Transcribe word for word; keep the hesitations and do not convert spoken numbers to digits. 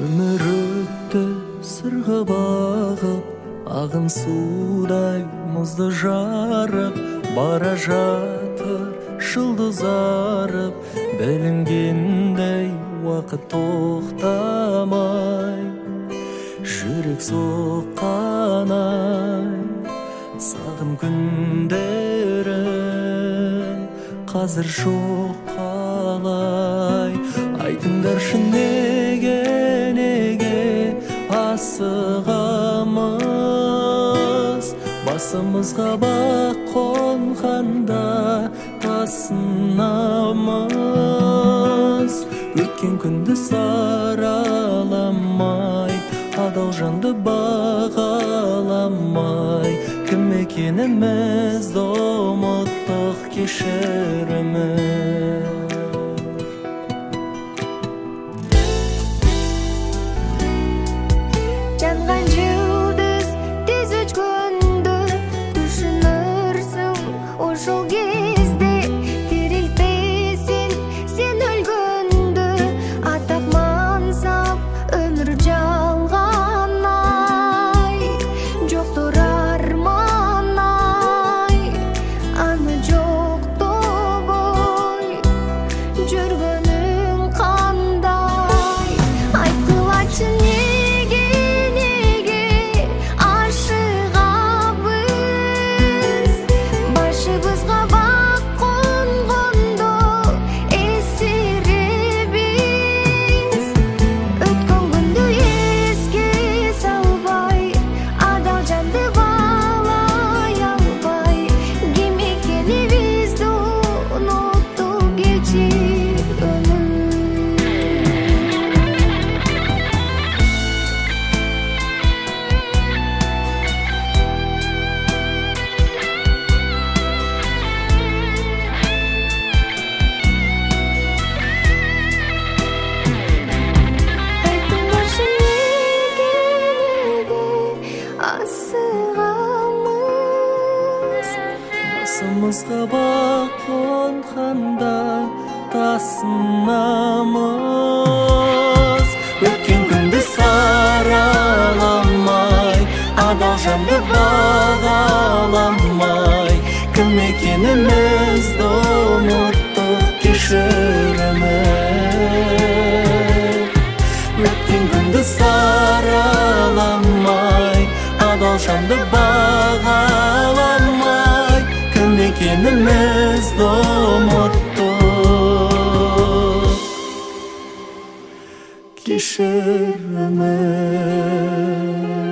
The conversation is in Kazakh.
Өмір өтті сырға бағып, ағын судай мұзды жарып, бара жатыр жұлдыз арып, білінгендей уақыт тоқтамай. Жүрек соққанай, сағым күндерін қазір жоқ қалай. Айтыңдаршы неге, неге асығамыз, басымызға бақ қонғанда тасынамыз. Өткен күнді сараламай, адал жанды бағаламай, кім екенімізді ұмыттық, кешіріміз. Жанған жұлдыз тез өшкенді түсінерсің, ошол кезде керектесін сен өлгенді. Атап мансап өмір жалғанай, жоқтыр арманай, аны жоқтабай жүргенің қандай. Айтқылачы неге, неге ашығабыз, башыбызға бақ қонғанда есіребіз. Өткен күнді еске салбай, адал жанды бағалай албай, кім екенімізді ұмыттық, кешіріміз. Айтыңдаршы неге, неге асығамыз, Басымызға бақ қонғанда тасынамыз. Өткен күнді сараламай, адал жанды бағаламай, кім екенімізді ұмыттық, кешіріміз. Өткен күнді сараламай, адал жанды бағаламай, кім екенімізді ұмыттық, кешіріміз.